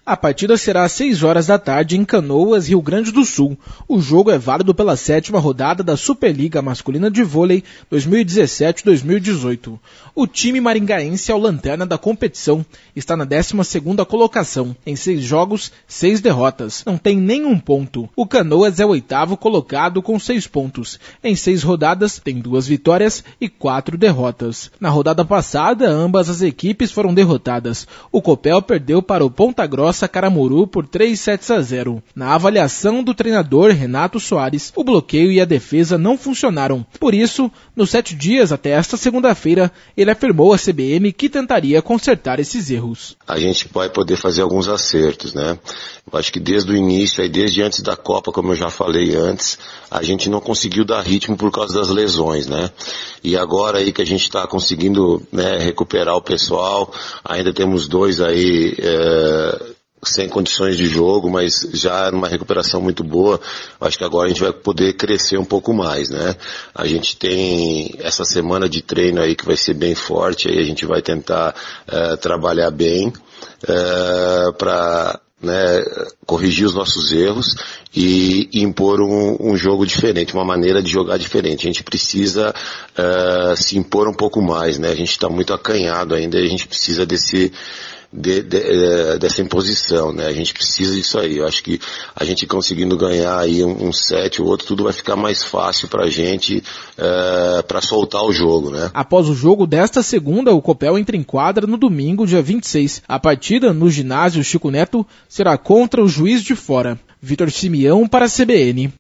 A partida será às 6 horas da tarde em Canoas, Rio Grande do Sul. O jogo é válido pela 7ª rodada da Superliga Masculina de Vôlei 2017-2018. O time maringaense é o lanterna da competição. Está na 12ª colocação. Em 6 jogos, 6 derrotas. Não tem nenhum ponto. O Canoas é o 8º colocado com 6 pontos. Em 6 rodadas, tem 2 vitórias e 4 derrotas. Na rodada passada, ambas as equipes foram derrotadas. O Copel perdeu para o Ponta Grossa Caramuru por 3-0. Na avaliação do treinador Renato Soares, o bloqueio e a defesa não funcionaram. Por isso, nos 7 dias até esta segunda-feira, ele afirmou à CBN que tentaria consertar esses erros. A gente vai poder fazer alguns acertos, né? Eu acho que desde o início, aí desde antes da Copa, como eu já falei antes, a gente não conseguiu dar ritmo por causa das lesões, né? E agora aí que a gente está conseguindo, né, recuperar o pessoal, ainda temos 2 aí sem condições de jogo, mas já numa recuperação muito boa. Acho que agora a gente vai poder crescer um pouco mais, né? A gente tem essa semana de treino aí que vai ser bem forte, aí a gente vai tentar trabalhar bem para corrigir os nossos erros e impor um jogo diferente, uma maneira de jogar diferente. A gente precisa se impor um pouco mais, né? A gente está muito acanhado ainda e a gente precisa dessa imposição, né? A gente precisa disso aí. Eu acho que a gente conseguindo ganhar aí um set, o outro, tudo vai ficar mais fácil pra gente pra soltar o jogo, né? Após o jogo desta segunda, o Copel entra em quadra no domingo, dia 26. A partida, no ginásio Chico Neto, será contra o Juiz de Fora. Vitor Simeão para a CBN.